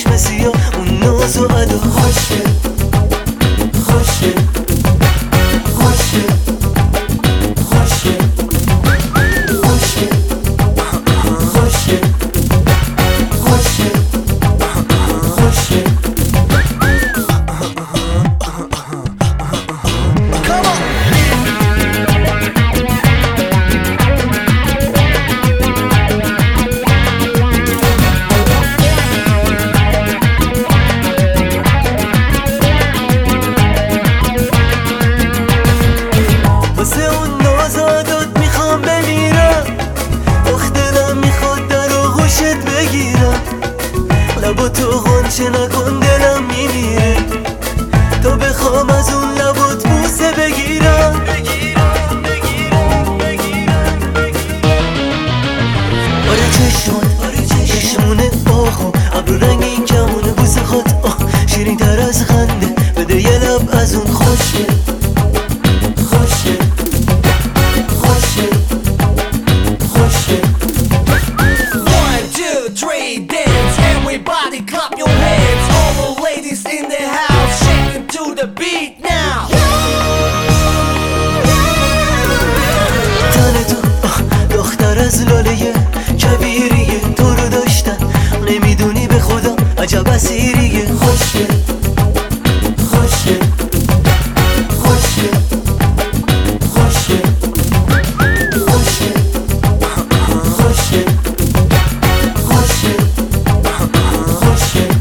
چشم سیاه، اون ناز و ادا. خوشگل خوشگل خوشگل خوشگل خوشگل خوشگل خوشگل خوشگل. لبا تو غنچه نکن دلم میمیره، تا بخوام از اون لبات بوسه بگیرم. آره چشمونه آخو ابرو رنگ این کمونه بوسه خود شیرین تر از خنده، بده یه لب از اون. خوشگل خوشگل خوشگل خوشگل. 1 2 3 dance, everybody clap your hands. All the ladies in the house shaking to the beat now. تن تو دختر از لاله کبیریه، تو رو داشتن نمیدونی به خدا عجب اسیریه. خوشگل خوشگل خوشگل خوشگل خوشگل خوشگل خوشگل خوشگل.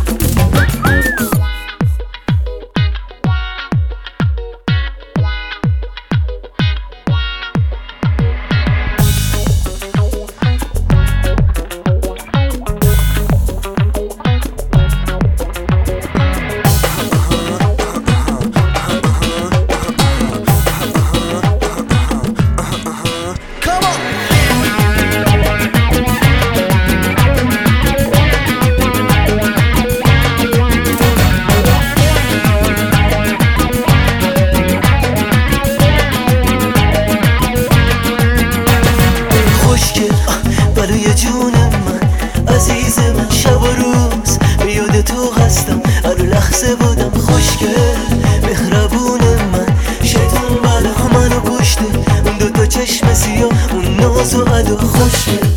بلوی جون من عزیز من، شب و روز به یاد تو هستم، هر لحظه بودم. خوشگل مهربون من، شیطان بلا منو کشته، اون دوتا چشم سیاه، اون ناز و ادا. خوشگل